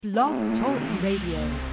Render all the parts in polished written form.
Blog Talk Radio.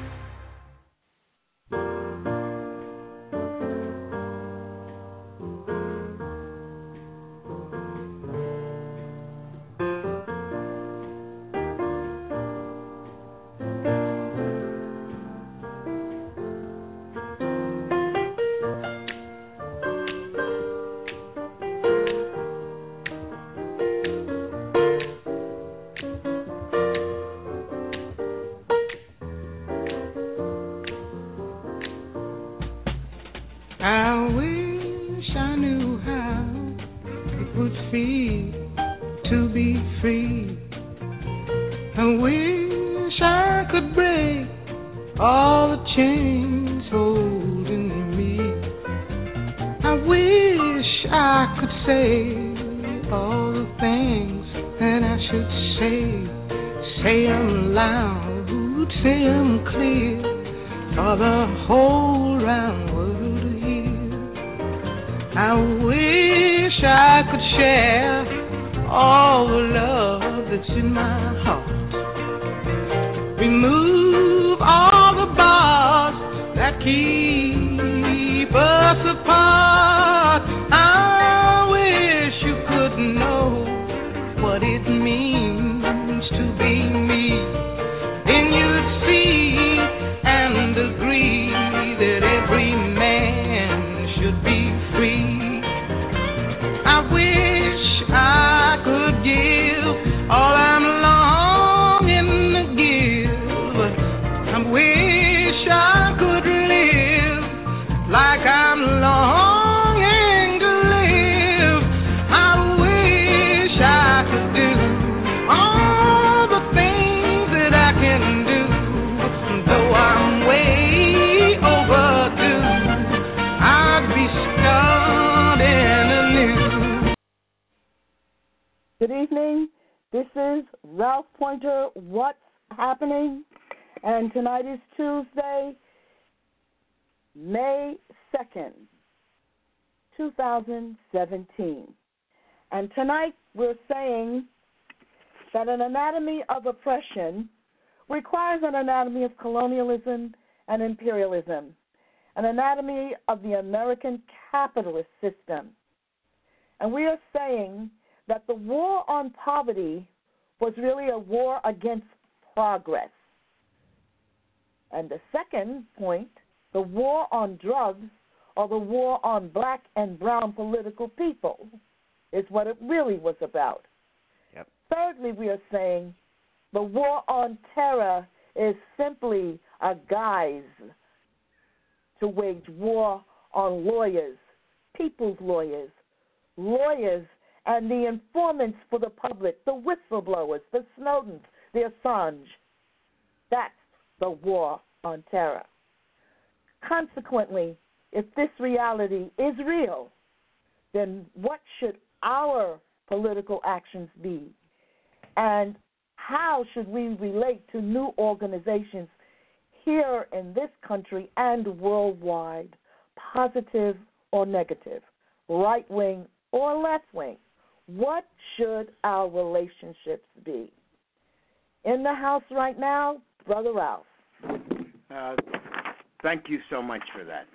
Good evening. This is Ralph Pointer, What's Happening? And tonight is Tuesday, May 2nd, 2017. And tonight we're saying that an anatomy of oppression requires an anatomy of colonialism and imperialism, an anatomy of the American capitalist system. And we are saying that the war on poverty was really a war against progress. And the second point, the war on drugs or the war on black and brown political people is what it really was about. Yep. Thirdly, we are saying the war on terror is simply a guise to wage war on lawyers, people's lawyers, and the informants for the public, the whistleblowers, the Snowdens, the Assange. That's the war on terror. Consequently, if this reality is real, then what should our political actions be? And how should we relate to new organizations here in this country and worldwide, positive or negative, right-wing or left-wing? What should our relationships be? In the house right now, Brother Ralph. Thank you so much for that.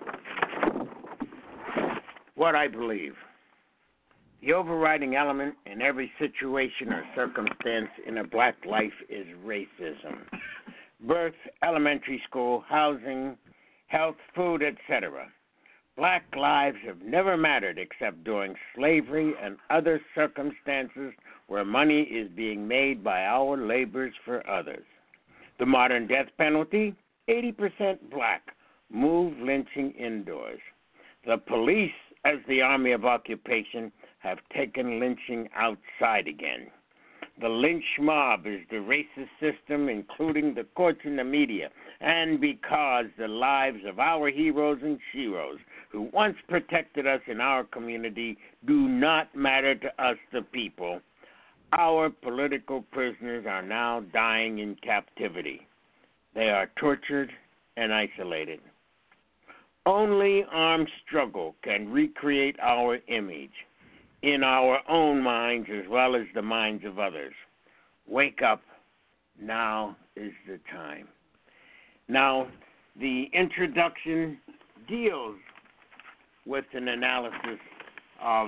What I believe, the overriding element in every situation or circumstance in a black life is racism. Birth, elementary school, housing, health, food, etc. Black lives have never mattered except during slavery and other circumstances where money is being made by our labors for others. The modern death penalty, 80% black, move lynching indoors. The police, as the army of occupation, have taken lynching outside again. The lynch mob is the racist system, including the courts and the media, and because the lives of our heroes and sheroes who once protected us in our community do not matter to us, the people, our political prisoners are now dying in captivity. They are tortured and isolated. Only armed struggle can recreate our image in our own minds as well as the minds of others. Wake up Now is the time. Now, the introduction deals with an analysis of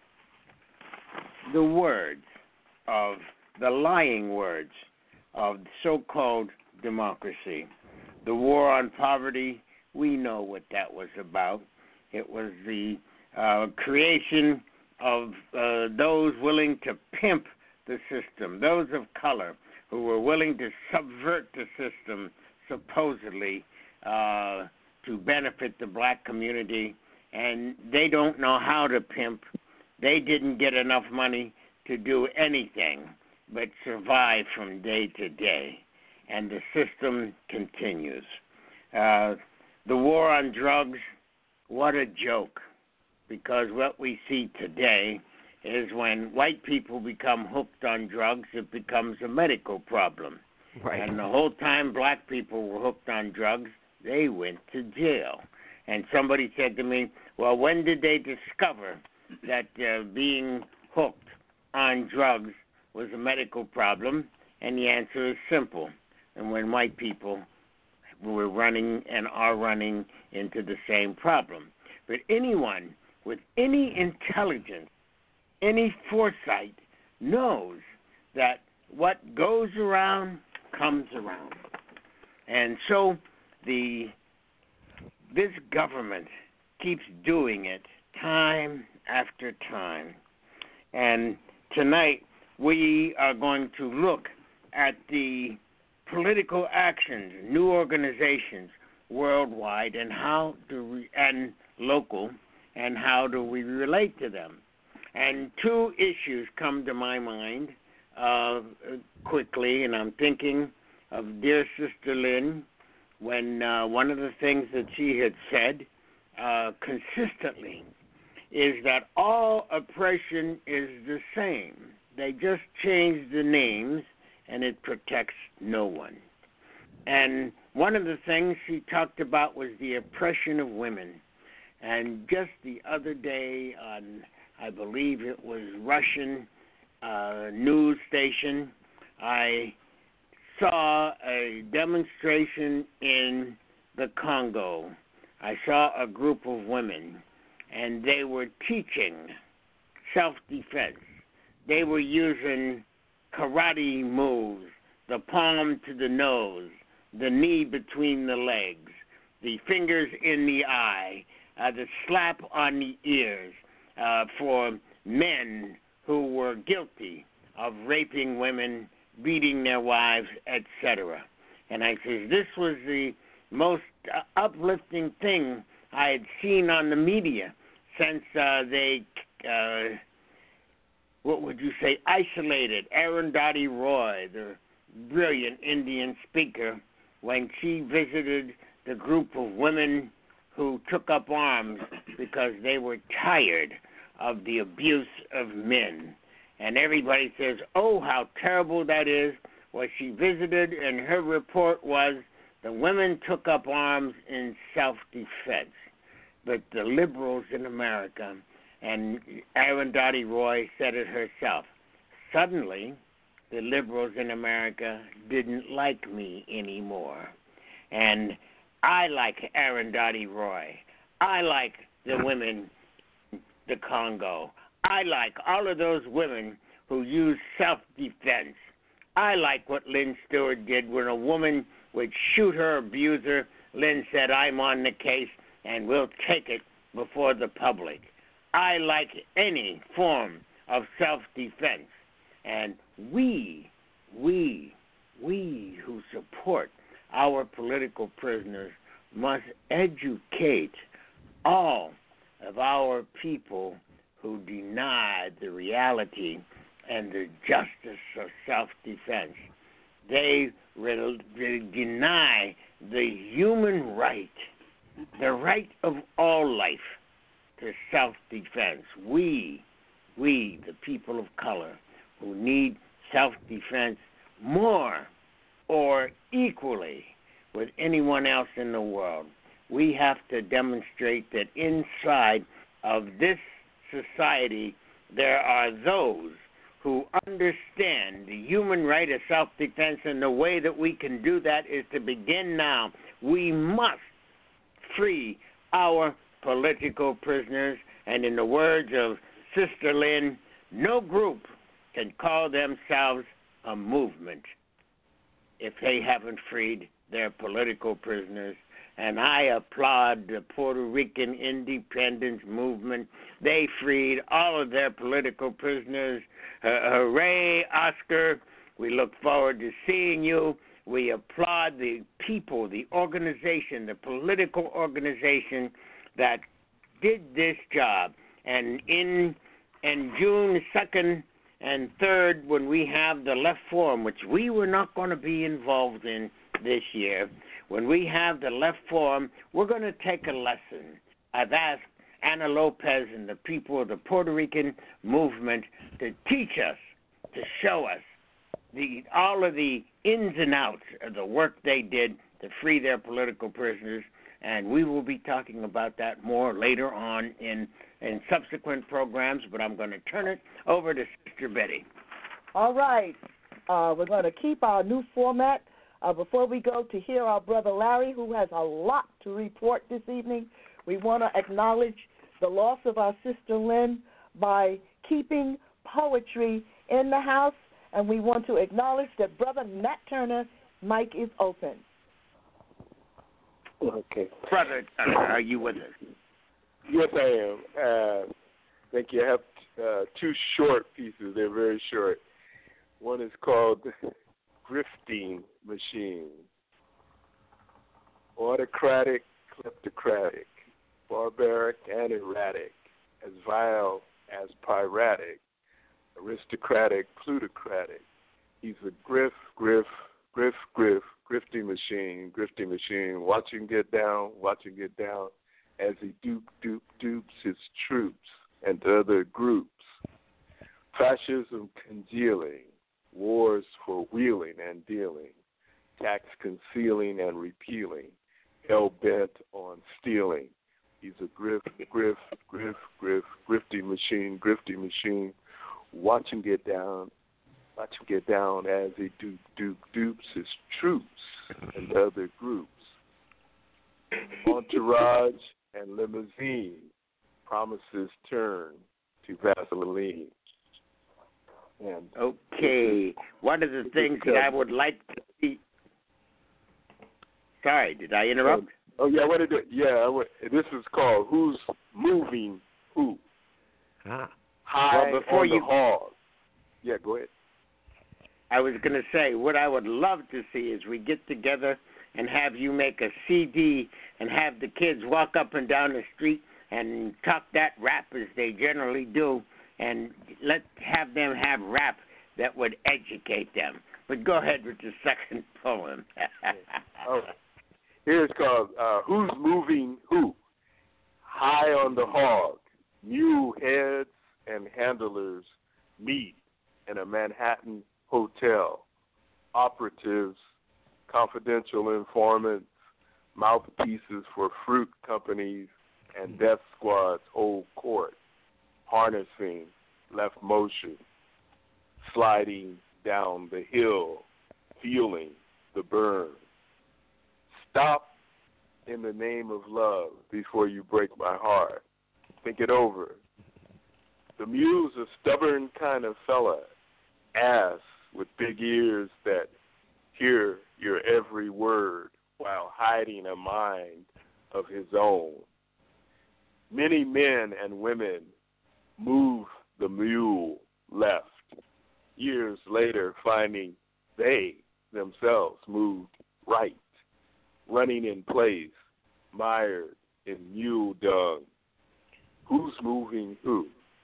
the words, of the lying words of so-called democracy. The war on poverty, we know what that was about. It was the creation of those willing to pimp the system, those of color who were willing to subvert the system supposedly to benefit the black community, and they don't know how to pimp. They didn't get enough money to do anything but survive from day to day, and the system continues. The war on drugs, what a joke, because what we see today is when white people become hooked on drugs, it becomes a medical problem. Right. And the whole time black people were hooked on drugs, they went to jail. And somebody said to me, well, when did they discover that being hooked on drugs was a medical problem? And the answer is simple. And when white people were running and are running into the same problem. But anyone with any intelligence, any foresight, knows that what goes around comes around. And so this government keeps doing it time after time. And tonight we are going to look at the political actions, new organizations worldwide, and and local, and how do we relate to them. And two issues come to my mind quickly, and I'm thinking of dear Sister Lynn, when one of the things that she had said consistently is that all oppression is the same. They just change the names, and it protects no one. And one of the things she talked about was the oppression of women. And just the other day on, I believe it was Russian news station, I saw a demonstration in the Congo. I saw a group of women, and they were teaching self-defense. They were using karate moves, the palm to the nose, the knee between the legs, the fingers in the eye, the slap on the ears for men who were guilty of raping women, beating their wives, etc. And I said, this was the most uplifting thing I had seen on the media since they, isolated Arundhati Roy, the brilliant Indian speaker, when she visited the group of women who took up arms because they were tired of the abuse of men. And everybody says, oh, how terrible that is. Well, she visited, and her report was the women took up arms in self-defense. But the liberals in America, and Arundhati Roy said it herself, suddenly the liberals in America didn't like me anymore. And I like Arundhati Roy. I like the women in the Congo. I like all of those women who use self-defense. I like what Lynn Stewart did when a woman would shoot her abuser. Lynn said, I'm on the case, and we'll take it before the public. I like any form of self-defense. And we who support our political prisoners must educate all of our people who deny the reality and the justice of self-defense. They deny the human right, the right of all life to self-defense. We, the people of color, who need self-defense more or equally with anyone else in the world, we have to demonstrate that inside of this society there are those who understand the human right of self-defense, and the way that we can do that is to begin now. We must free our political prisoners, and in the words of Sister Lynn, no group can call themselves a movement if they haven't freed their political prisoners. And I applaud the Puerto Rican independence movement. They freed all of their political prisoners. Hooray, Oscar. We look forward to seeing you. We applaud the people, the organization, the political organization that did this job. And in June 2nd and 3rd, when we have the Left Forum, which we were not going to be involved in this year, when we have the Left Forum, we're going to take a lesson. I've asked Ana Lopez and the people of the Puerto Rican movement to teach us, to show us all of the ins and outs of the work they did to free their political prisoners, and we will be talking about that more later on in subsequent programs, but I'm going to turn it over to Sister Betty. All right. We're going to keep our new format. Before we go to hear our brother Larry, who has a lot to report this evening, we want to acknowledge the loss of our sister Lynn by keeping poetry in the house, and we want to acknowledge that Brother Nat Turner, mic is open. Okay. Brother Turner, are you with us? Yes, I am. Thank you. I have two short pieces. They're very short. One is called Grifting Machine. Autocratic, kleptocratic, barbaric and erratic, as vile as piratic, aristocratic, plutocratic. He's a grifting machine, watch him get down, as he dupes his troops and other groups. Fascism congealing, wars for wheeling and dealing, tax concealing and repealing, hell-bent on stealing. He's a grifting machine, watch him get down as he dupes his troops and other groups. Entourage and limousine, promises turn to Vaseline. And okay, one of the things that I would like to see. Sorry, did I interrupt? Oh yeah, what did it? Yeah, this is called Who's Moving Who? High well, before on the hog. Yeah, go ahead. I was going to say, what I would love to see is we get together and have you make a CD and have the kids walk up and down the street and talk that rap as they generally do, and have them have rap that would educate them. But go ahead with the second poem. Oh, here's called Who's Moving Who? High on the hog, mule heads and handlers meet in a Manhattan hotel. Operatives, confidential informants, mouthpieces for fruit companies, and death squads hold court, harnessing left motion, sliding down the hill, feeling the burn. Stop in the name of love before you break my heart. Think it over. The mule's a stubborn kind of fella, ass with big ears that hear your every word while hiding a mind of his own. Many men and women move the mule left, years later finding they themselves moved right, running in place, mired in mule dung. Who's moving who?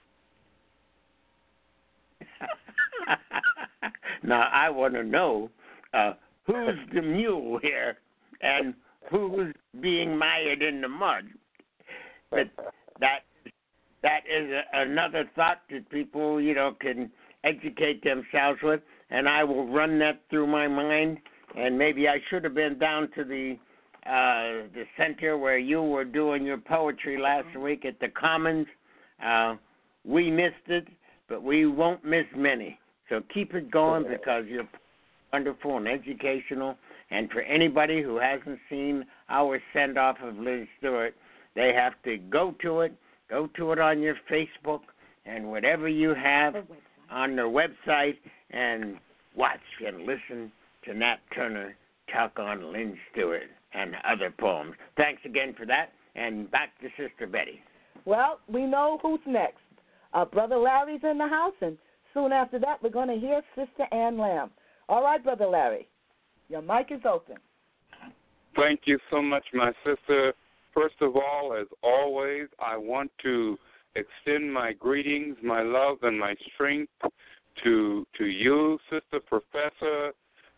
Now, I want to know who's the mule here and who's being mired in the mud. But that is another thought that people, can educate themselves with, and I will run that through my mind. And maybe I should have been down to the center where you were doing your poetry last week at the Commons. We missed it, but we won't miss many. So keep it going because you're wonderful and educational. And for anybody who hasn't seen our send-off of Liz Stewart, they have to go to it on your Facebook and whatever you have on their website and watch and listen to Nat Turner talk on Lynn Stewart and other poems. Thanks again for that, and back to Sister Betty. Well, we know who's next. Brother Larry's in the house, and soon after that we're going to hear Sister Ann Lamb. All right, Brother Larry, your mic is open. Thank you so much, my sister. First of all, as always, I want to extend my greetings, my love, and my strength to you, Sister Professor,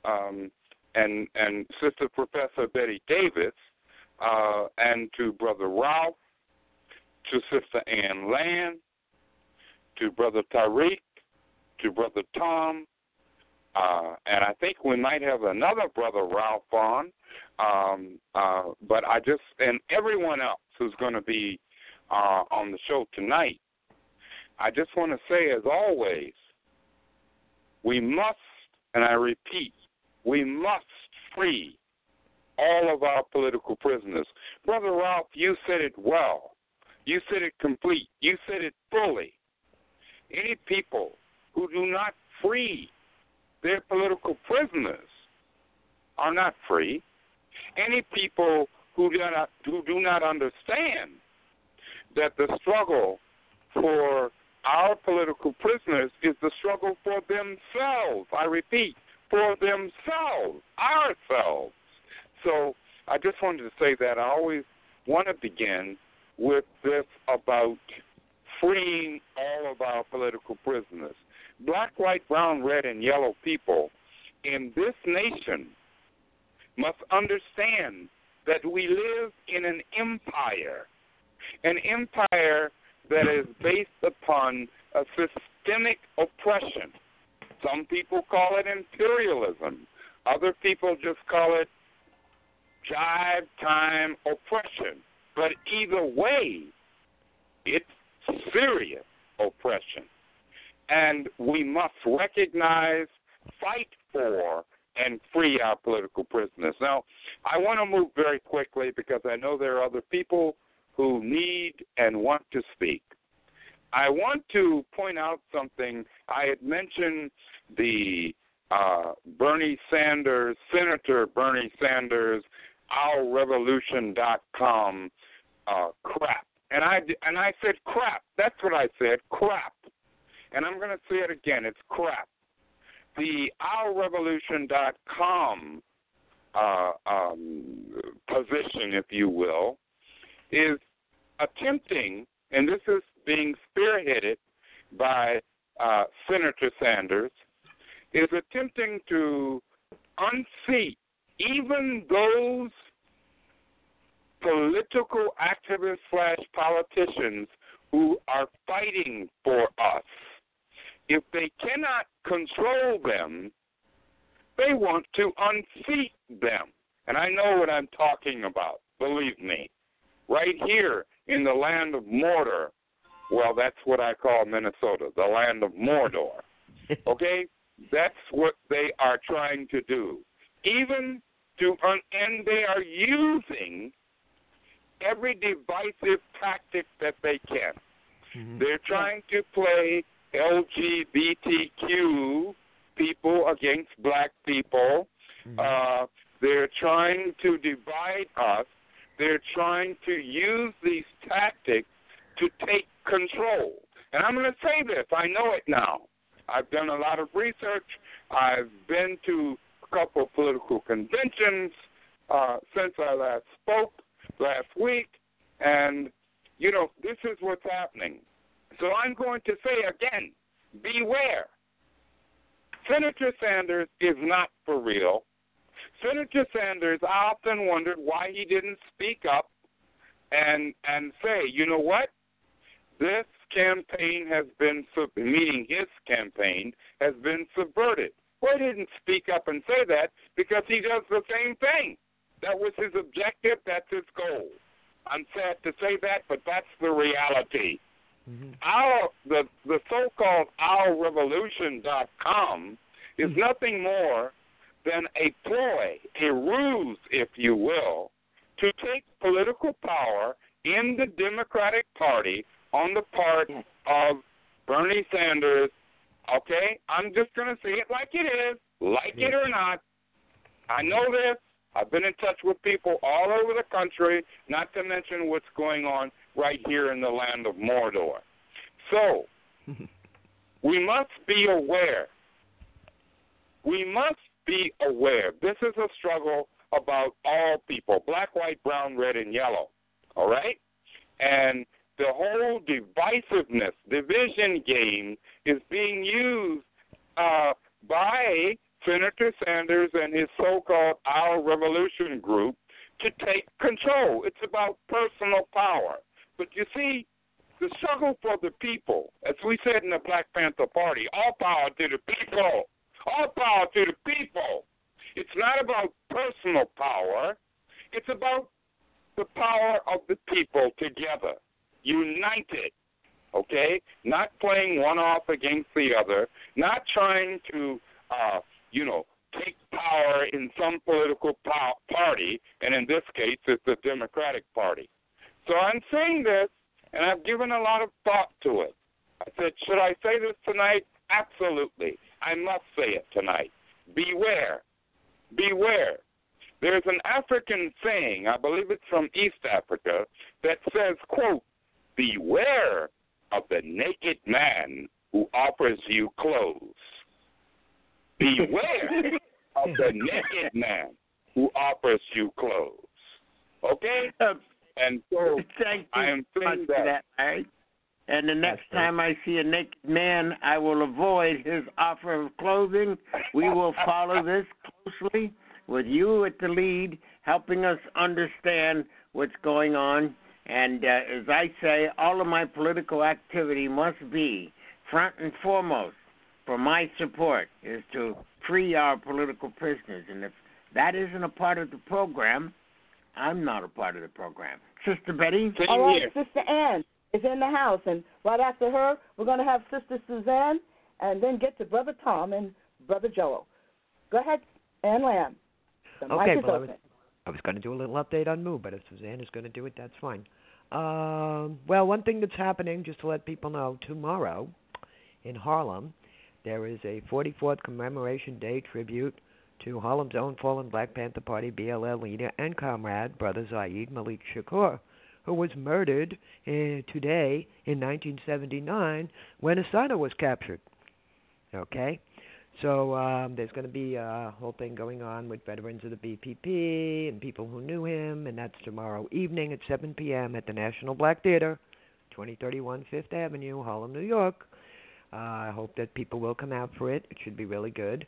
and Sister Professor Betty Davis, and to Brother Ralph, to Sister Ann Lamb, to Brother Tariq, to Brother Tom, and I think we might have another Brother Ralph on, but and everyone else who's going to be on the show tonight, I just want to say, as always, we must, and I repeat, we must free all of our political prisoners. Brother Ralph, you said it well. You said it complete. You said it fully. Any people who do not free their political prisoners are not free. Any people who do not understand that the struggle for our political prisoners is the struggle for themselves. I repeat, for themselves, ourselves. So I just wanted to say that I always want to begin with this about freeing all of our political prisoners. Black, white, brown, red, and yellow people in this nation must understand that we live in an empire that is based upon a systemic oppression. Some people call it imperialism. Other people just call it jive time oppression. But either way, it's serious oppression. And we must recognize, fight for, and free our political prisoners. Now, I want to move very quickly because I know there are other people who need and want to speak. I want to point out something. I had mentioned the Bernie Sanders, Senator Bernie Sanders, OurRevolution.com crap. And I said crap. That's what I said, crap. And I'm going to say it again. It's crap. The OurRevolution.com position, if you will, is attempting, and this is being spearheaded by Senator Sanders, is attempting to unseat even those political activists / politicians who are fighting for us. If they cannot control them, they want to unseat them. And I know what I'm talking about, believe me. Right here in the land of Mordor, well, that's what I call Minnesota, the land of Mordor. Okay? That's what they are trying to do. And they are using every divisive tactic that they can. Mm-hmm. They're trying to play LGBTQ people against black people. Mm-hmm. They're trying to divide us. They're trying to use these tactics to take control. And I'm going to say this. I know it now. I've done a lot of research. I've been to a couple of political conventions since I last spoke last week. And, you know, this is what's happening. So I'm going to say again, beware. Senator Sanders is not for real. Senator Sanders, I often wondered why he didn't speak up and say, you know what? This campaign has been, meaning his campaign, has been subverted. Well, he didn't speak up and say that because he does the same thing. That was his objective. That's his goal. I'm sad to say that, but that's the reality. the so-called OurRevolution.com is nothing more than a ploy, a ruse, if you will, to take political power in the Democratic Party on the part of Bernie Sanders. Okay? I'm just going to say it like it is, like it or not. I know this. I've been in touch with people all over the country, not to mention what's going on right here in the land of Mordor. So, we must be aware. We must be aware. This is a struggle about all people, black, white, brown, red, and yellow, all right? And the whole divisiveness, division game is being used by Senator Sanders and his so-called Our Revolution group to take control. It's about personal power. But you see, the struggle for the people, as we said in the Black Panther Party, all power to the people. All power to the people. It's not about personal power. It's about the power of the people together, united, okay? Not playing one off against the other, not trying to, take power in some political party, and in this case, it's the Democratic Party. So I'm saying this, and I've given a lot of thought to it. I said, should I say this tonight? Absolutely. I must say it tonight. Beware. Beware. There's an African saying, I believe it's from East Africa, that says, quote, beware of the naked man who offers you clothes. Beware of the naked man who offers you clothes. Okay? And so I am saying that. Larry. And the next time I see a naked man, I will avoid his offer of clothing. We will follow this closely with you at the lead, helping us understand what's going on. And as I say, all of my political activity must be front and foremost for my support is to free our political prisoners. And if that isn't a part of the program, I'm not a part of the program. Sister Betty? All right, Sister Ann is in the house. And right after her, we're going to have Sister Suzanne and then get to Brother Tom and Brother Joel. Go ahead, Ann Lamb. The mic is open. I was going to do a little update on Moo, but if Suzanne is going to do it, that's fine. Well, one thing that's happening, just to let people know, tomorrow in Harlem, there is a 44th Commemoration Day tribute to Harlem's own fallen Black Panther Party BLL leader and comrade, Brother Zaid Malik Shakur, who was murdered today in 1979 when Asada was captured. Okay? So there's going to be a whole thing going on with veterans of the BPP and people who knew him, and that's tomorrow evening at 7 p.m. at the National Black Theater, 2031 Fifth Avenue, Harlem, New York. I hope that people will come out for it. It should be really good.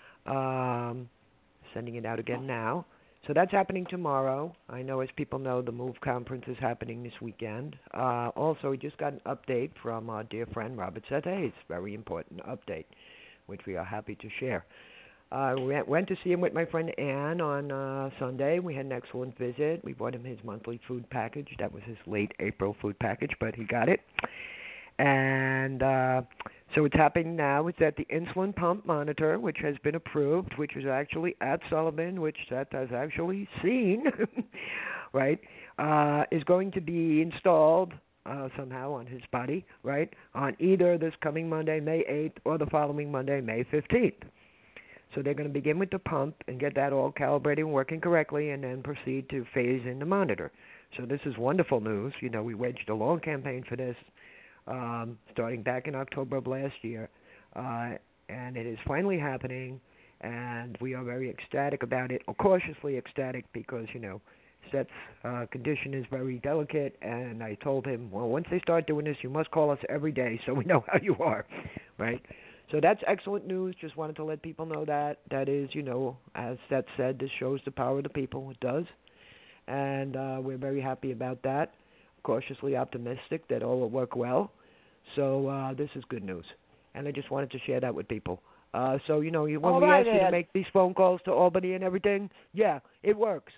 Sending it out again now. So that's happening tomorrow. I know, as people know, the MOVE conference is happening this weekend. Also, we just got an update from our dear friend Robert Seth Hayes. Very important update, which we are happy to share. We went to see him with my friend Ann on Sunday. We had an excellent visit. We bought him his monthly food package. That was his late April food package, but he got it. And so what's happening now is that the insulin pump monitor, which has been approved, which is actually at Sullivan, which Seth has actually seen, right, is going to be installed somehow on his body, right, on either this coming Monday, May 8th, or the following Monday, May 15th. So they're going to begin with the pump and get that all calibrated and working correctly, and then proceed to phase in the monitor. So this is wonderful news. You know, we waged a long campaign for this, starting back in October of last year, and it is finally happening, and we are very ecstatic about it, or cautiously ecstatic, because, you know, Seth's condition is very delicate, and I told him, well, once they start doing this, you must call us every day so we know how you are, right? So that's excellent news. Just wanted to let people know that. That is, you know, as Seth said, this shows the power of the people. It does, and we're very happy about that. Cautiously optimistic that all will work well. So this is good news, and I just wanted to share that with people. So, you know, when we ask you to make these phone calls to Albany and everything, yeah, it works.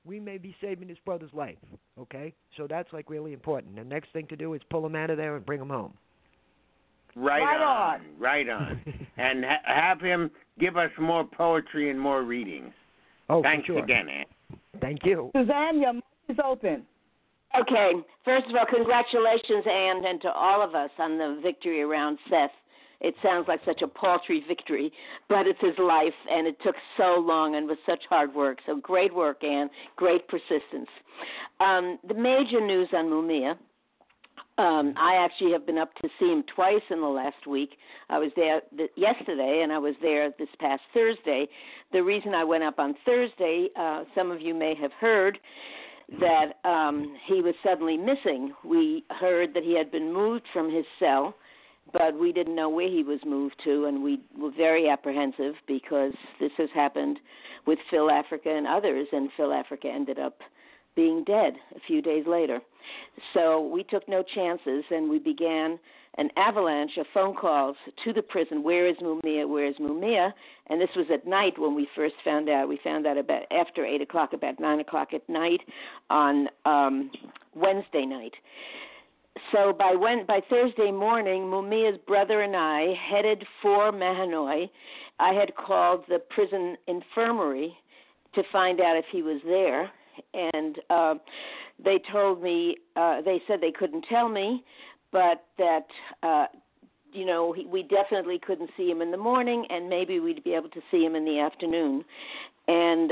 we may be saving his brother's life, okay? So that's, like, really important. The next thing to do is pull him out of there and bring him home. Right on. And have him give us more poetry and more readings. Oh, thanks for sure. again, Ann. Thank you. Suzanne, your mic is open. Okay. First of all, congratulations, Ann, and to all of us on the victory around Seth. It sounds like such a paltry victory, but it's his life, and it took so long and was such hard work. So great work, Ann. Great persistence. The major news on Mumia, I actually have been up to see him twice in the last week. I was there yesterday, and I was there this past Thursday. The reason I went up on Thursday, some of you may have heard, that he was suddenly missing. We heard that he had been moved from his cell, but we didn't know where he was moved to, and we were very apprehensive because this has happened with Phil Africa and others, and Phil Africa ended up being dead a few days later. So we took no chances, and we began an avalanche of phone calls to the prison. Where is Mumia? Where is Mumia? And this was at night when we first found out. We found out about after 8 o'clock, about 9 o'clock at night on Wednesday night. So by Thursday morning, Mumia's brother and I headed for Mahanoy. I had called the prison infirmary to find out if he was there, and they told me, they said they couldn't tell me, but that, we definitely couldn't see him in the morning, and maybe we'd be able to see him in the afternoon. And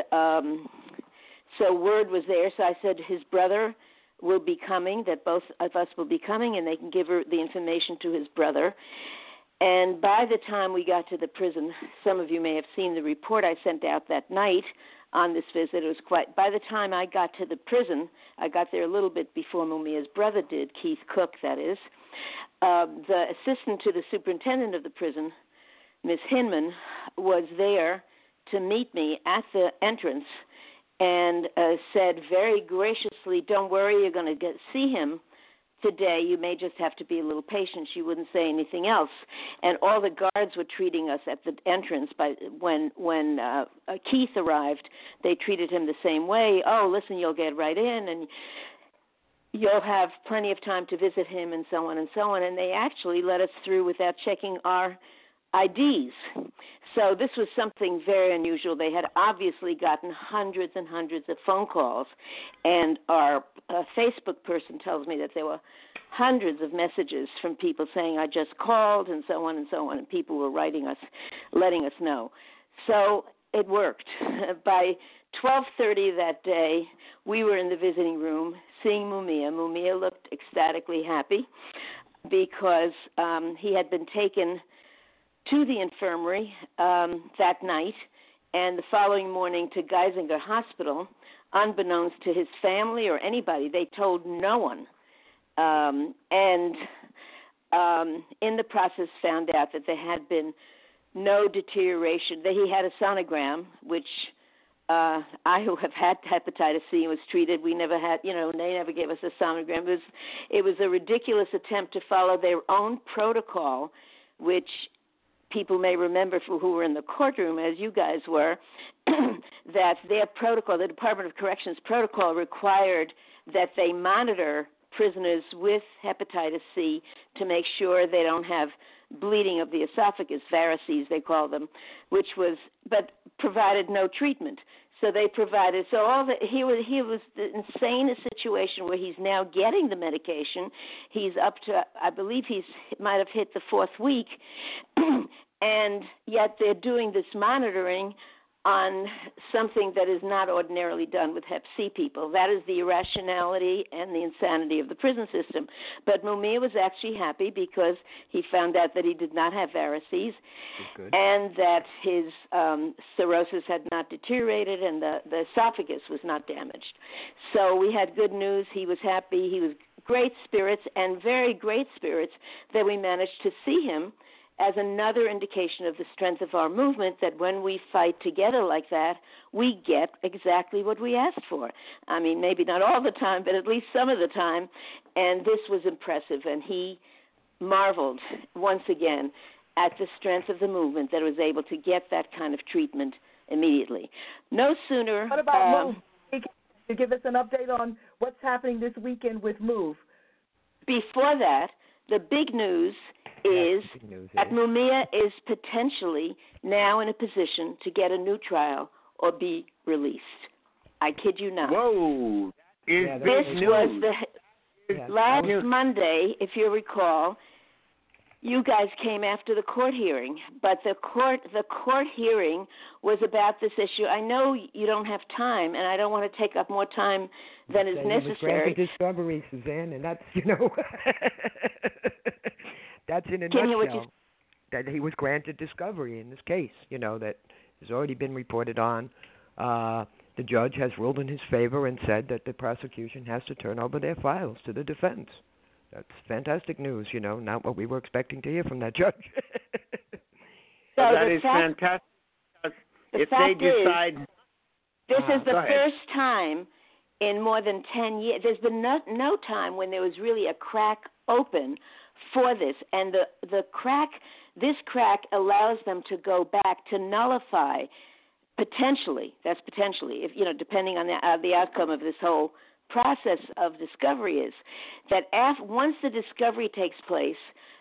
so word was there, so I said his brother will be coming, that both of us will be coming, and they can give her the information to his brother. And by the time we got to the prison, some of you may have seen the report I sent out that night on this visit. It was by the time I got to the prison, I got there a little bit before Mumia's brother did, Keith Cook, that is. The assistant to the superintendent of the prison, Ms. Hinman, was there to meet me at the entrance and said very graciously, "Don't worry, you're going to see him today. You may just have to be a little patient." She wouldn't say anything else. And all the guards were treating us at the entrance. When Keith arrived, they treated him the same way. "Oh, listen, you'll get right in, and you'll have plenty of time to visit him," and so on and so on. And they actually let us through without checking our IDs. So this was something very unusual. They had obviously gotten hundreds and hundreds of phone calls, and our Facebook person tells me that there were hundreds of messages from people saying, "I just called," and so on, and people were writing us, letting us know. So it worked. By 12:30 that day, we were in the visiting room seeing Mumia. Mumia looked ecstatically happy because he had been taken to the infirmary that night, and the following morning to Geisinger Hospital, unbeknownst to his family or anybody. They told no one. And in the process found out that there had been no deterioration, that he had a sonogram, which I, who have had hepatitis C and was treated, we never had, they never gave us a sonogram. It was a ridiculous attempt to follow their own protocol, which people may remember who were in the courtroom, as you guys were, that their protocol, the Department of Corrections protocol, required that they monitor prisoners with hepatitis C to make sure they don't have bleeding of the esophagus, varices they call them, but provided no treatment. So they provided, he was insane a situation where he's now getting the medication. He's up to, I believe might have hit the 4th week, and yet they're doing this monitoring on something that is not ordinarily done with hep C people. That is the irrationality and the insanity of the prison system. But Mumia was actually happy because he found out that he did not have varices and that his cirrhosis had not deteriorated and the esophagus was not damaged. So we had good news. He was happy. He was great spirits, and very great spirits that we managed to see him as another indication of the strength of our movement, that when we fight together like that, we get exactly what we asked for. I mean, maybe not all the time, but at least some of the time. And this was impressive. And he marveled once again at the strength of the movement that was able to get that kind of treatment immediately. No sooner. What about to give us an update on what's happening this weekend with MOVE. Before that, the big news is that Mumia is potentially now in a position to get a new trial or be released. I kid you not. Whoa. This was last Monday, if you recall. You guys came after the court hearing, but the court hearing was about this issue. I know you don't have time, and I don't want to take up more time than is necessary. He was granted discovery, Suzanne, and that's, that's in a nutshell. That he was granted discovery in this case, that has already been reported on. The judge has ruled in his favor and said that the prosecution has to turn over their files to the defense. That's fantastic news, not what we were expecting to hear from that judge. So that is fantastic. If they decide... This is the first time in more than 10 years. There's been no time when there was really a crack open for this. And this crack allows them to go back to nullify, potentially, if depending on the outcome of this whole process of discovery, is that once the discovery takes place,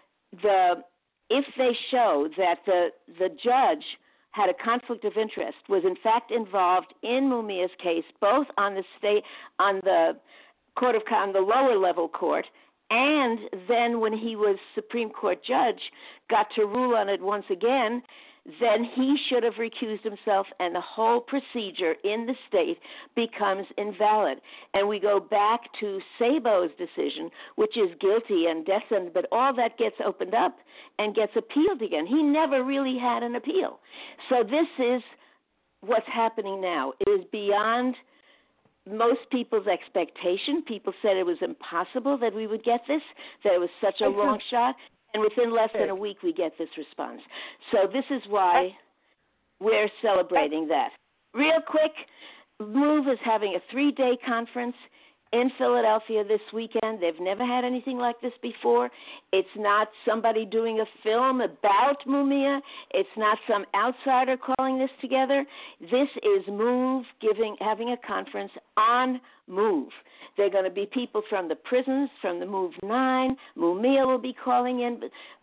if they show that the judge had a conflict of interest, was in fact involved in Mumia's case, both on the lower level court, and then when he was Supreme Court judge, got to rule on it once again, then he should have recused himself, and the whole procedure in the state becomes invalid. And we go back to Sabo's decision, which is guilty and death sentence, but all that gets opened up and gets appealed again. He never really had an appeal. So this is what's happening now. It is beyond most people's expectation. People said it was impossible that we would get this, that it was such a long shot. And within less than a week, we get this response. So this is why we're celebrating that. Real quick, MOVE is having a 3-day conference in Philadelphia this weekend. They've never had anything like this before. It's not somebody doing a film about Mumia. It's not some outsider calling this together. This is MOVE having a conference on MOVE. There are going to be people from the prisons, from the MOVE 9. Mumia will be calling in.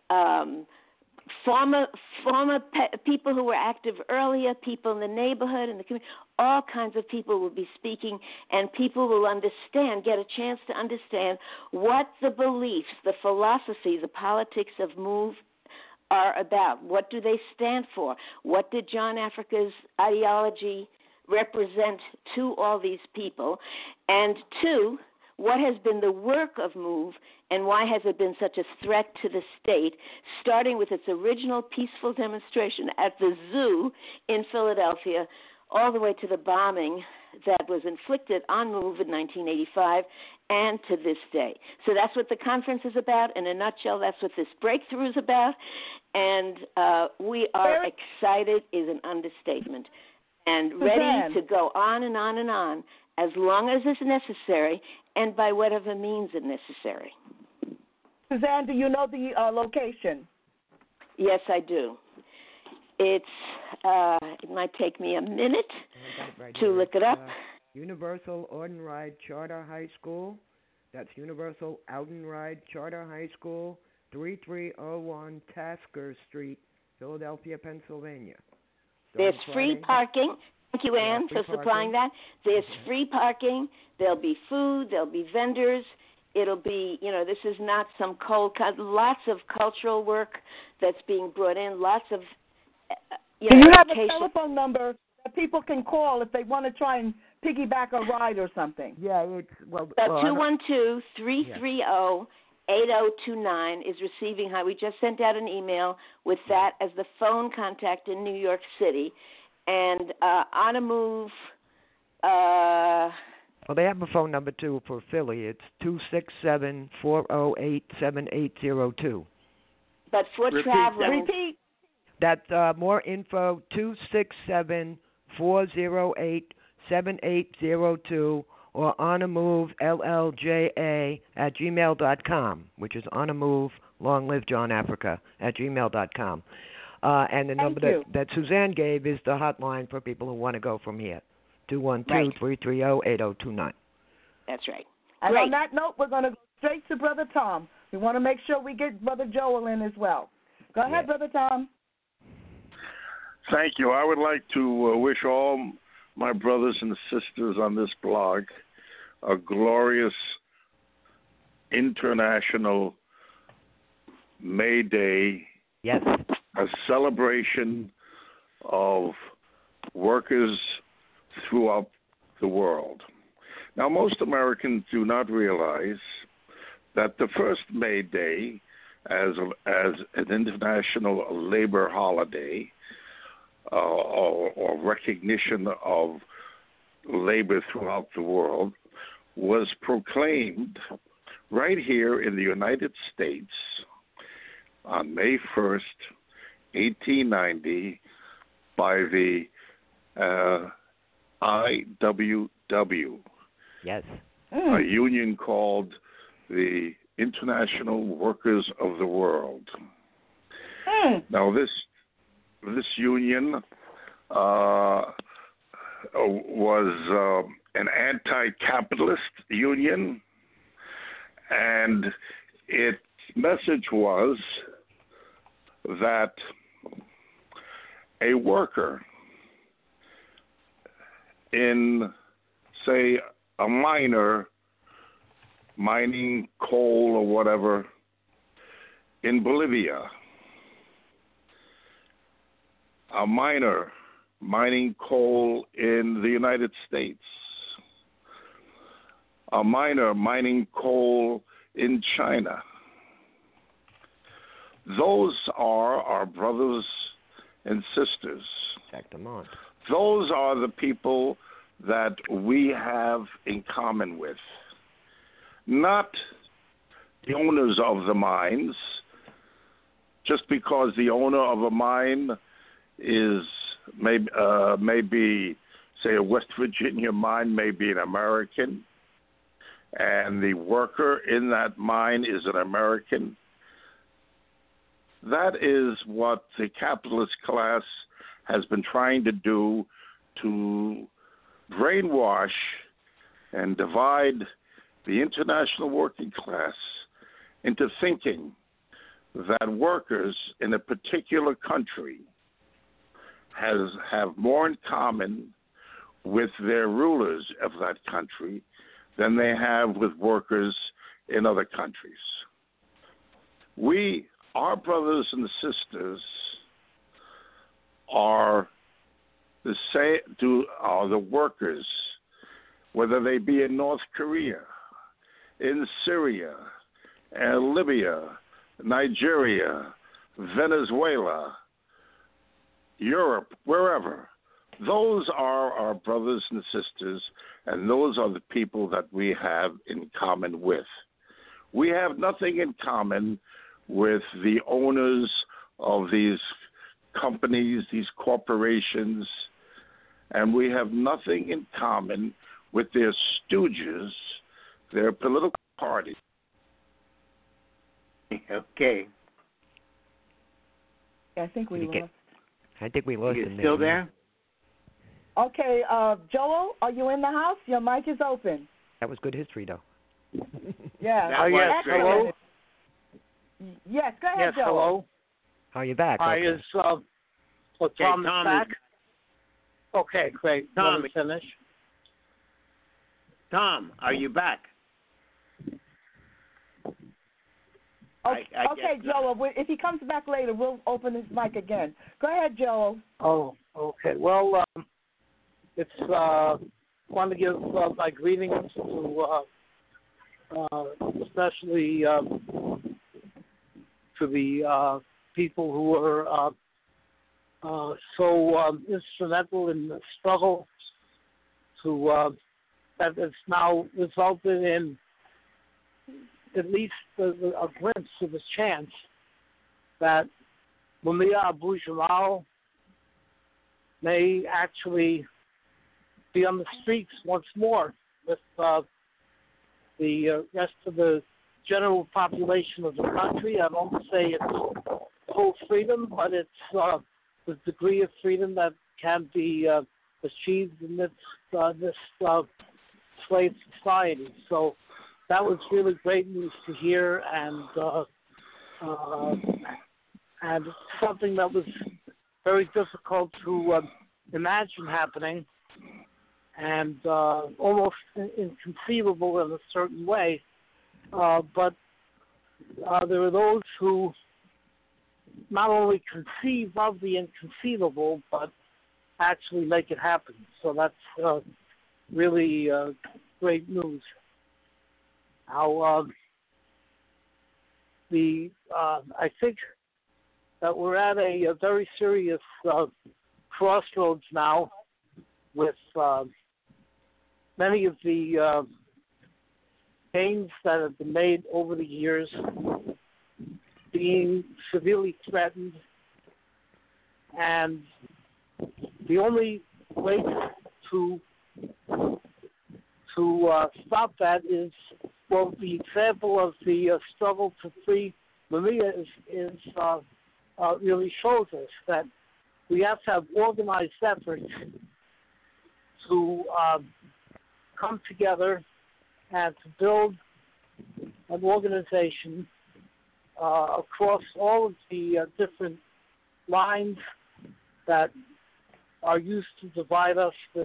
Former people who were active earlier, people in the neighborhood, in the community, all kinds of people will be speaking, and people will get a chance to understand what the beliefs, the philosophy, the politics of MOVE are about. What do they stand for? What did John Africa's ideology represent to all these people? And 2, what has been the work of MOVE, and why has it been such a threat to the state, starting with its original peaceful demonstration at the zoo in Philadelphia, all the way to the bombing that was inflicted on MOVE in 1985 and to this day. So that's what the conference is about. In a nutshell, that's what this breakthrough is about. And we are excited is an understatement, and ready to go on and on and on as long as is necessary and by whatever means is necessary. Suzanne, do you know the location? Yes, I do. It might take me a minute to look it up. Universal Audenried Charter High School. That's Universal Audenried Charter High School, 3301 Tasker Street, Philadelphia, Pennsylvania. There's free parking. Thank you, Ann, for supplying that. There's free parking. There'll be food. There'll be vendors. It'll be, this is not some cold, lots of cultural work that's being brought in, lots of, Do you have a telephone number that people can call if they want to try and piggyback a ride or something? Yeah, it's, 212-330-8029 is receiving high. We just sent out an email with that as the phone contact in New York City. And on a MOVE, well, they have a phone number, too, for Philly. It's 267-408-7802. But for traveling... Repeat. That's more info, 267-408-7802, or onamovellja@gmail.com, which is onamove, long live John Africa, @gmail.com. And the number that Suzanne gave is the hotline for people who want to go from here 212-330-8029. That's right. And Great. on that note, we're going to go straight to Brother Tom. We want to make sure we get Brother Joel in as well. Go ahead, Brother Tom. Thank you. I would like to wish all my brothers and sisters on this blog a glorious International May Day. Yes. A celebration of workers throughout the world. Now, most Americans do not realize that the first May Day, as an international labor holiday or recognition of labor throughout the world, was proclaimed right here in the United States on May 1st, 1890, by the IWW, yes, a union called the International Workers of the World. Now, this union was an anti-capitalist union, and its message was that a worker in, say, a miner mining coal or whatever in Bolivia, a miner mining coal in the United States, a miner mining coal in China. Those are our brothers and sisters. Check them on. Those are the people that we have in common with. Not the owners of the mines, just because the owner of a mine is maybe, say, a West Virginia mine may be an American, and the worker in that mine is an American. That is what the capitalist class has been trying to do, to brainwash and divide the international working class into thinking that workers in a particular country have more in common with their rulers of that country than they have with workers in other countries. Our brothers and sisters are the workers, whether they be in North Korea, in Syria, and Libya, Nigeria, Venezuela, Europe, wherever. Those are our brothers and sisters, and those are the people that we have in common with. We have nothing in common with the owners of these companies, these corporations, and we have nothing in common with their stooges, their political party. Okay. I think we lost. I think we lost him. You still there? Okay, Joel, are you in the house? Your mic is open. That was good history, though. Yeah. Yes, hello? Yes, go ahead, Yes, Joel. hello. Are you back? Hi, Okay. is Tom is back? Okay, great. Tom, Let me finish. Tom, are you back? Okay, I guess not. Joel, if he comes back later, we'll open his mic again. Go ahead, Joel. Oh, okay. Well, it's want to give my greetings to especially to the people who are so instrumental in the struggle to that it's now resulted in at least a glimpse of a chance that Mumia Abu-Jamal may actually be on the streets once more with the rest of the general population of the country. I won't say it's full freedom, but it's the degree of freedom that can be achieved in this slave society. So that was really great news to hear, and something that was very difficult to imagine happening, and almost inconceivable in a certain way. But there are those who not only conceive of the inconceivable, but actually make it happen. So that's really great news. Now, I think that we're at a very serious crossroads now, with many of the gains that have been made over the years being severely threatened, and the only way to stop that is, well, the example of the struggle to free Mumia is really shows us that we have to have organized efforts to come together and to build an organization across all of the different lines that are used to divide us. This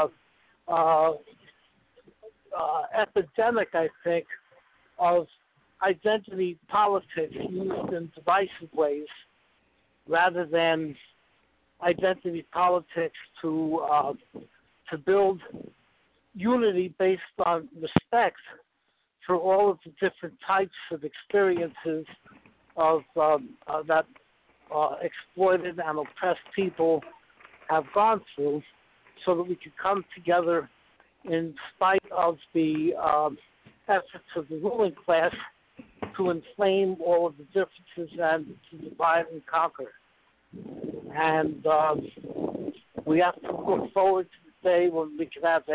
epidemic, I think, of identity politics used in divisive ways, rather than identity politics to build unity based on respect for all of the different types of experiences of that exploited and oppressed people have gone through, so that we could come together in spite of the efforts of the ruling class to inflame all of the differences and to divide and conquer. And we have to look forward to the day when we can have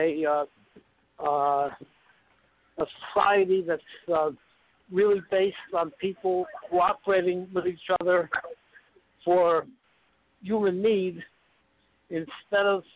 a society that's really based on people cooperating with each other for human need, instead of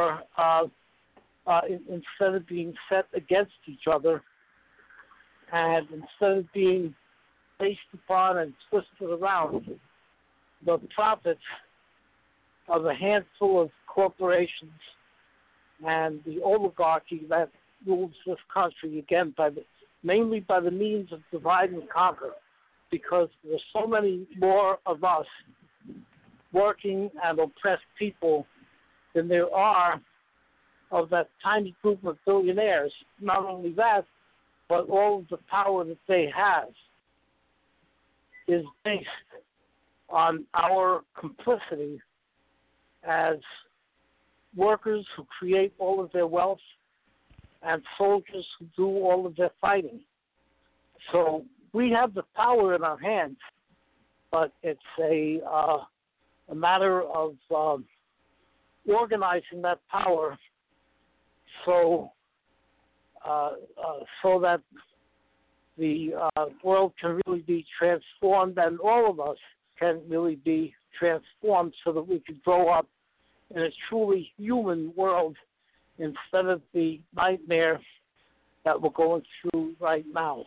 being set against each other, and instead of being based upon and twisted around the profits of a handful of corporations and the oligarchy that rules this country, again, mainly by the means of divide and conquer, because there's so many more of us working and oppressed people than there are of that tiny group of billionaires. Not only that, but all of the power that they have is based on our complicity as workers who create all of their wealth and soldiers who do all of their fighting. So we have the power in our hands, but it's a matter of organizing that power so that the world can really be transformed, and all of us can really be transformed, so that we could grow up in a truly human world instead of the nightmare that we're going through right now.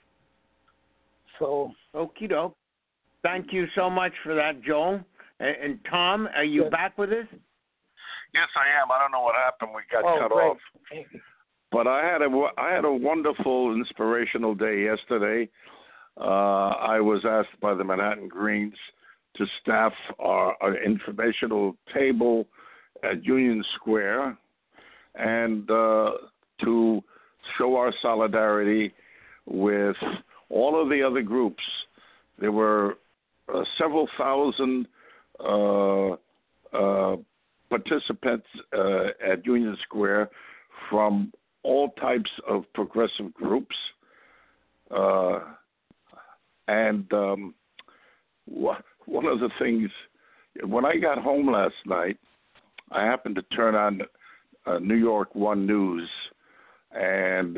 So, okie doke. Thank you so much for that, Joel. And Tom, are you back with us? Yes, I am. I don't know what happened. We got cut great. off. But I had a wonderful, inspirational day yesterday. I was asked by the Manhattan Greens to staff our informational table at Union Square, and to show our solidarity with all of the other groups. There were several thousand participants at Union Square from all types of progressive groups. And one of the things, when I got home last night, I happened to turn on New York One News, and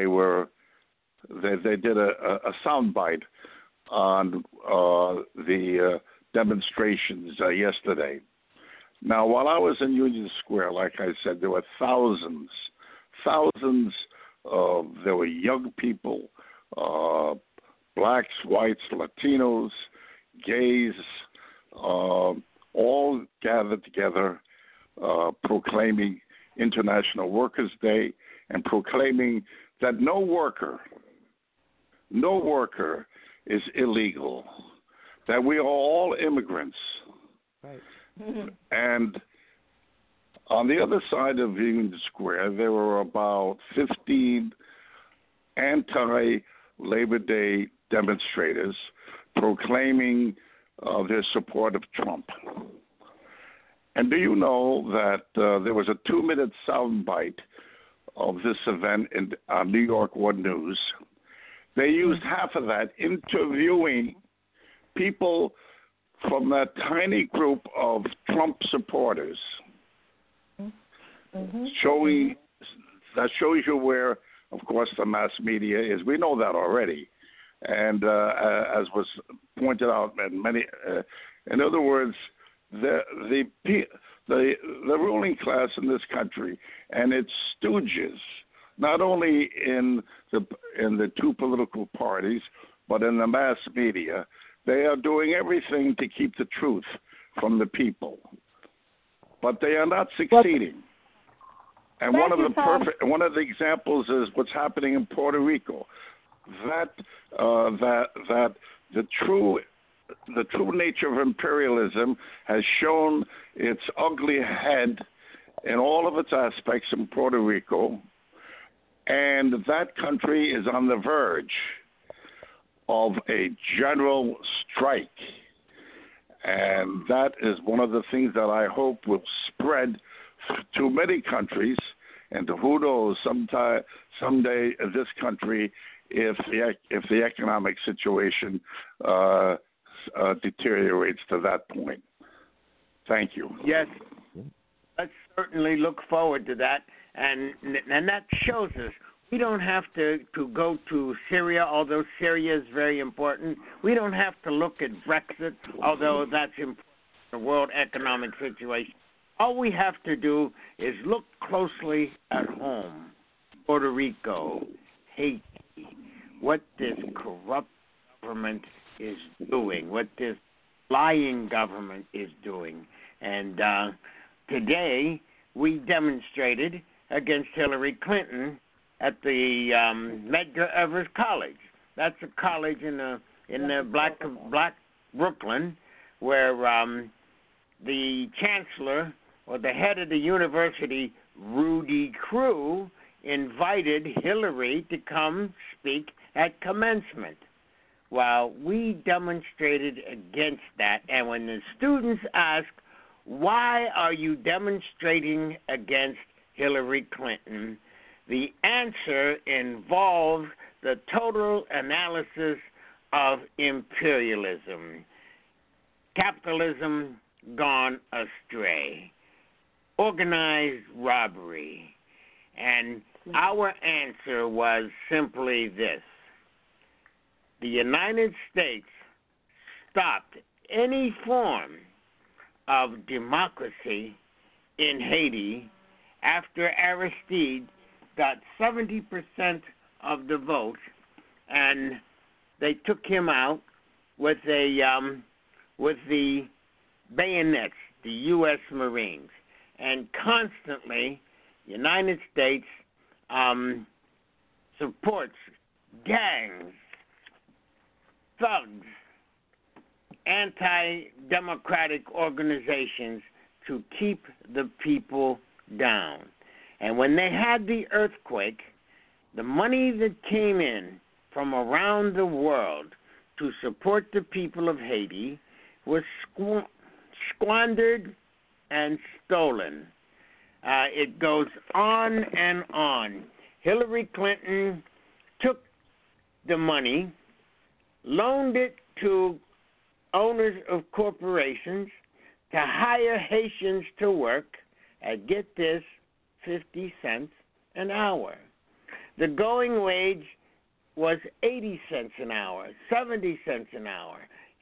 they did a soundbite on the demonstrations yesterday. Now, while I was in Union Square, like I said, there were thousands. There were young people, blacks, whites, Latinos, gays, all gathered together, proclaiming International Workers' Day and proclaiming that no worker is illegal, that we are all immigrants. Right. And on the other side of Union Square, there were about 15 anti-Labor Day demonstrators proclaiming their support of Trump. And do you know that there was a 2-minute soundbite of this event in New York One News? They used half of that interviewing people from that tiny group of Trump supporters, that shows you where, of course, the mass media is. We know that already, and as was pointed out, and many, in other words, the ruling class in this country and its stooges, not only in the two political parties, but in the mass media, they are doing everything to keep the truth from the people, but they are not succeeding. And one of the examples is what's happening in Puerto Rico. That the true nature of imperialism has shown its ugly head in all of its aspects in Puerto Rico, and that country is on the verge of a general strike. And that is one of the things that I hope will spread to many countries, and who knows, someday this country, if the economic situation deteriorates to that point. Thank you. Yes, let's certainly look forward to that, and that shows us we don't have to go to Syria, although Syria is very important. We don't have to look at Brexit, although that's important in the world economic situation. All we have to do is look closely at home, Puerto Rico, Haiti, what this corrupt government is doing, what this lying government is doing. And today we demonstrated against Hillary Clinton at the Medgar Evers College. That's a college in the black Brooklyn, where the chancellor or the head of the university, Rudy Crew, invited Hillary to come speak at commencement. Well, we demonstrated against that, and when the students asked, why are you demonstrating against Hillary Clinton, the answer involved the total analysis of imperialism, capitalism gone astray, organized robbery. And our answer was simply this: the United States stopped any form of democracy in Haiti after Aristide got 70% of the vote, and they took him out with the bayonets, the U.S. Marines. And constantly, the United States supports gangs, thugs, anti-democratic organizations to keep the people down. And when they had the earthquake, the money that came in from around the world to support the people of Haiti was squandered and stolen. It goes on and on. Hillary Clinton took the money, loaned it to owners of corporations to hire Haitians to work at, get this, 50 cents an hour. The going wage was 80 cents an hour, 70 cents an hour.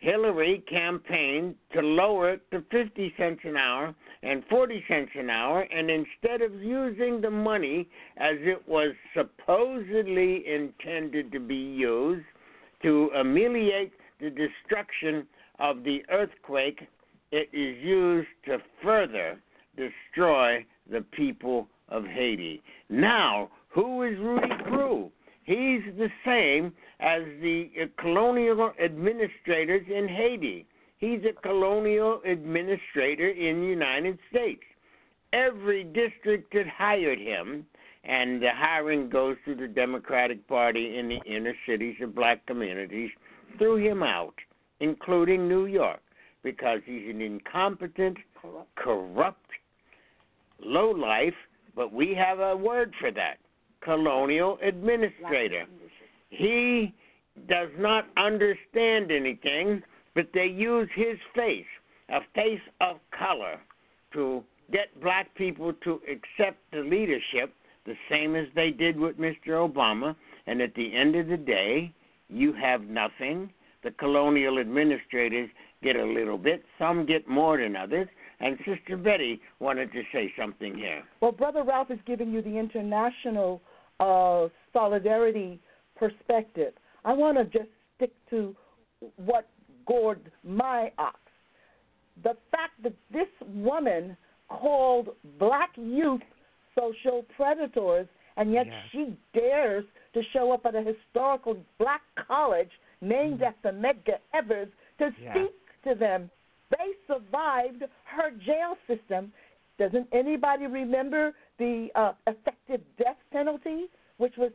Hillary campaigned to lower it to 50 cents an hour and 40 cents an hour, and instead of using the money as it was supposedly intended to be used to ameliorate the destruction of the earthquake, it is used to further destroy the people of Haiti. Now, who is Rudy Crew? He's the same as the colonial administrators in Haiti. He's a colonial administrator in the United States. Every district that hired him, and the hiring goes to the Democratic Party in the inner cities of black communities, threw him out, including New York, because he's an incompetent, corrupt lowlife, but we have a word for that, colonial administrator. He does not understand anything, but they use his face, a face of color, to get black people to accept the leadership, the same as they did with Mr. Obama, and at the end of the day, you have nothing. The colonial administrators get a little bit, some get more than others, and Sister Betty wanted to say something here. Well, Brother Ralph is giving you the international solidarity perspective. I want to just stick to what gored my ox. The fact that this woman called black youth social predators, and yet she dares to show up at a historical black college named after Medgar Evers to speak to them. They survived her jail system. Doesn't anybody remember the effective death penalty, which was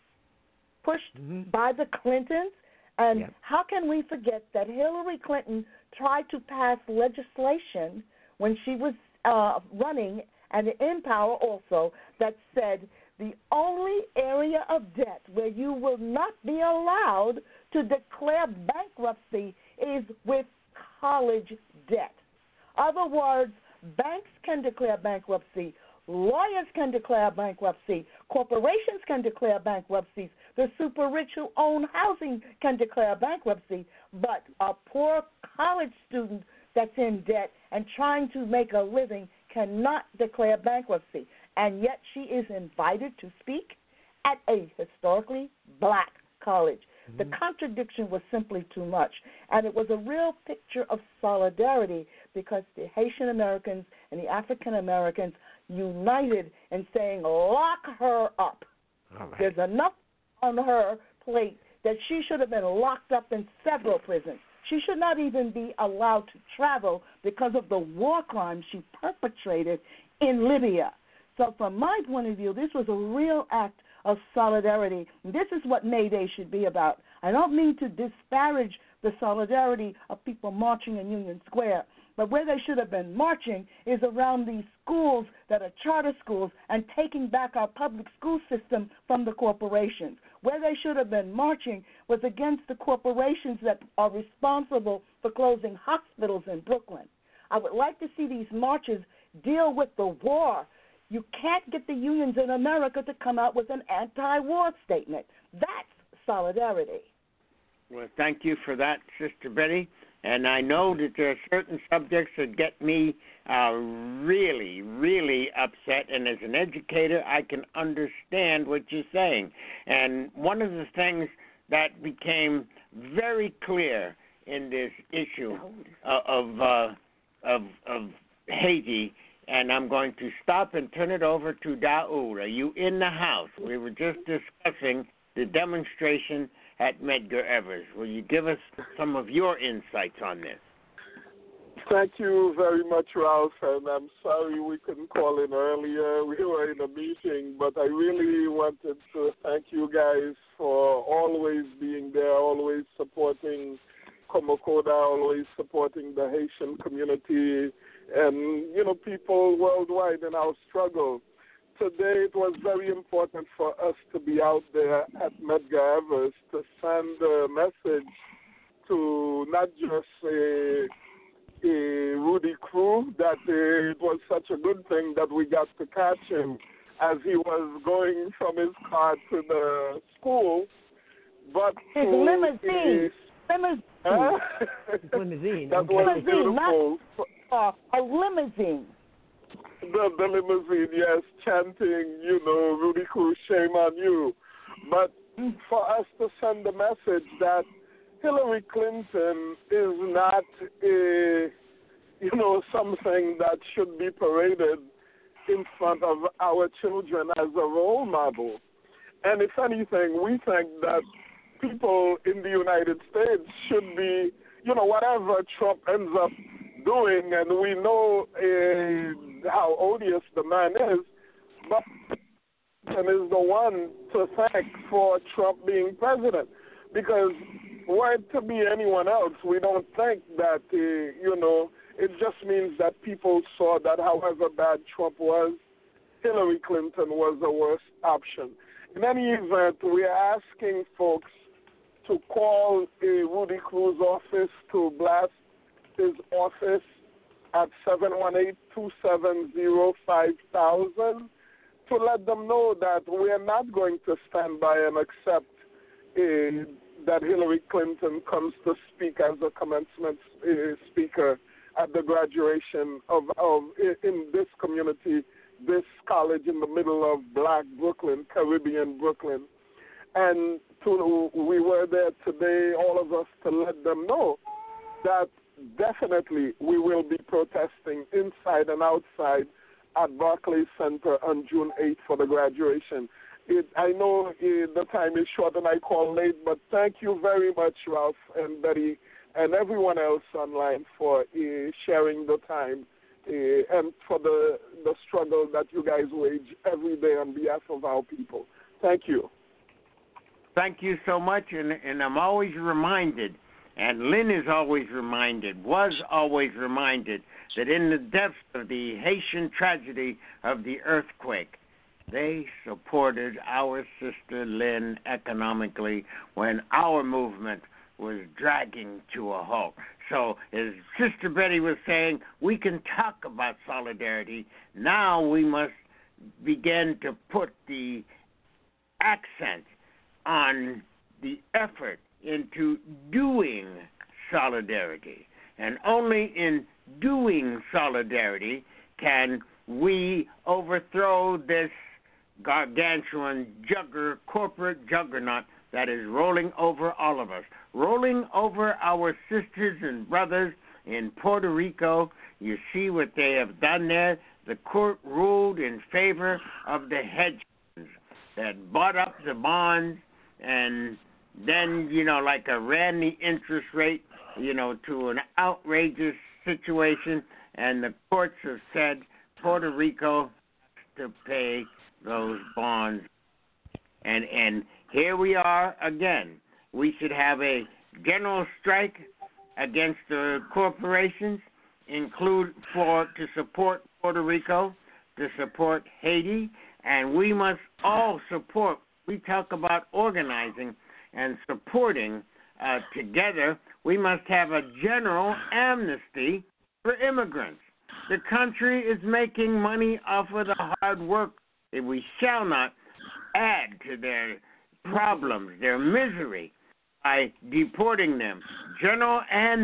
pushed by the Clintons? And how can we forget that Hillary Clinton tried to pass legislation when she was running, and in power also, that said the only area of debt where you will not be allowed to declare bankruptcy is with college debt. Other words, banks can declare bankruptcy, lawyers can declare bankruptcy, corporations can declare bankruptcies, the super rich who own housing can declare bankruptcy, but a poor college student that's in debt and trying to make a living cannot declare bankruptcy. And yet she is invited to speak at a historically black college. The contradiction was simply too much. And it was a real picture of solidarity because the Haitian Americans and the African Americans united in saying, lock her up. There's enough on her plate that she should have been locked up in several prisons. She should not even be allowed to travel because of the war crimes she perpetrated in Libya. So from my point of view, this was a real act of solidarity. This is what May Day should be about. I don't mean to disparage the solidarity of people marching in Union Square, but where they should have been marching is around these schools that are charter schools and taking back our public school system from the corporations. Where they should have been marching was against the corporations that are responsible for closing hospitals in Brooklyn. I would like to see these marches deal with the war. You can't get the unions in America to come out with an anti-war statement. That's solidarity. Well, thank you for that, Sister Betty. And I know that there are certain subjects that get me really, really upset. And as an educator, I can understand what you're saying. And one of the things that became very clear in this issue of Haiti, and I'm going to stop and turn it over to Daoud. Are you in the house? We were just discussing the demonstration at Medgar Evers. Will you give us some of your insights on this? Thank you very much, Ralph, and I'm sorry we couldn't call in earlier. We were in a meeting, but I really wanted to thank you guys for always being there, always supporting Komokoda, always supporting the Haitian community and, people worldwide in our struggle. Today it was very important for us to be out there at Medgar Evers to send a message to not just Rudy Crew, that it was such a good thing that we got to catch him as he was going from his car to the school, but his limousine, Limousine. That Okay. was beautiful. A limousine. The limousine, yes, chanting, Rudy Cruz, shame on you. But for us to send the message that Hillary Clinton is not something that should be paraded in front of our children as a role model. And if anything, we think that people in the United States should be, whatever Trump ends up doing, and we know how odious the man is, but Clinton is the one to thank for Trump being president. Because were it to be anyone else, we don't think that, it just means that people saw that however bad Trump was, Hillary Clinton was the worst option. In any event, we are asking folks to call Rudy Cruz's office to blast his office at 718-270-5000 to let them know that we are not going to stand by and accept that Hillary Clinton comes to speak as a commencement speaker at the graduation of in this community, this college in the middle of Black Brooklyn, Caribbean Brooklyn. And we were there today, all of us, to let them know that definitely we will be protesting inside and outside at Barclays Center on June 8th for the graduation. I know the time is short and I call late, but thank you very much, Ralph and Betty, and everyone else online for sharing the time and for the struggle that you guys wage every day on behalf of our people. Thank you. Thank you so much, and I'm always reminded, and Lynn is always reminded, was always reminded, that in the depths of the Haitian tragedy of the earthquake, they supported our sister Lynn economically when our movement was dragging to a halt. So, as Sister Betty was saying, we can talk about solidarity. Now we must begin to put the accent on the effort into doing solidarity. And only in doing solidarity can we overthrow this gargantuan corporate juggernaut that is rolling over all of us, rolling over our sisters and brothers in Puerto Rico. You see what they have done there. The court ruled in favor of the hedge funds that bought up the bonds and then, ran the interest rate, to an outrageous situation. And the courts have said Puerto Rico has to pay those bonds. And here we are again. We should have a general strike against the corporations, to support Puerto Rico, to support Haiti, and we must all support. We talk about organizing and supporting together. We must have a general amnesty for immigrants. The country is making money off of the hard work. We shall not add to their problems, their misery, by deporting them. General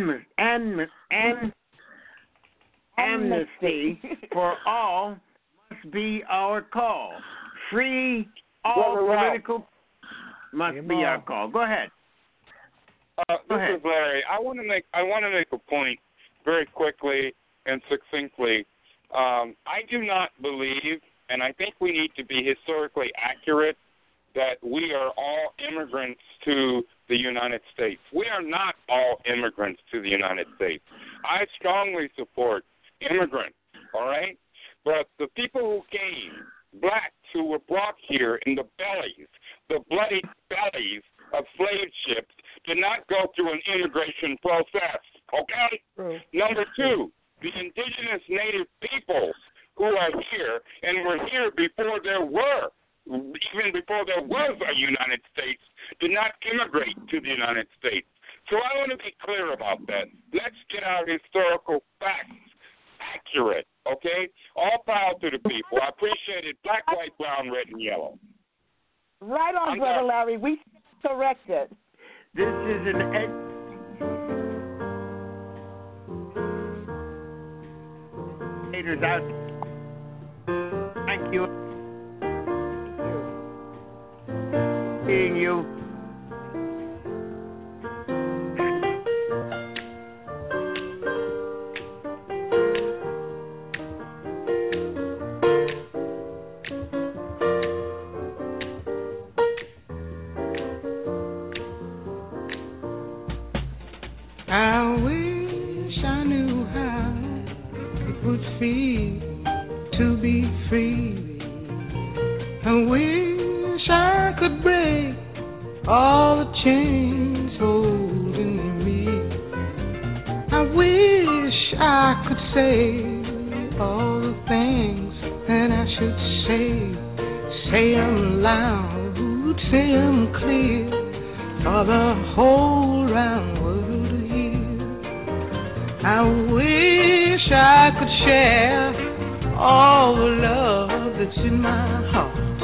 amnesty for all must be our call. Free all political must be our call. Go ahead. This is Larry. I want to make a point very quickly and succinctly. I do not believe, and I think we need to be historically accurate, that we are all immigrants to the United States. We are not all immigrants to the United States. I strongly support immigrants, all right? But the people who came, blacks who were brought here in the bloody bellies of slave ships, did not go through an immigration process, okay? True. Number two, the indigenous native peoples who are here and were here before there was a United States, did not immigrate to the United States. So I want to be clear about that. Let's get our historical facts accurate, okay? All power to the people. I appreciate it. Black, white, brown, red, and yellow. Right on, Brother Larry. We corrected. This is haters out. Thank you. Seeing you. I wish I knew how it would feel to be free. I wish I could break all the chains holding me. I wish I could say all the things that I should say them loud, say them clear for the whole round world. I wish I could share all the love that's in my heart.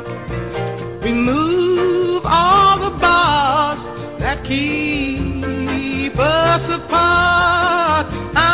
Remove all the bars that keep us apart. I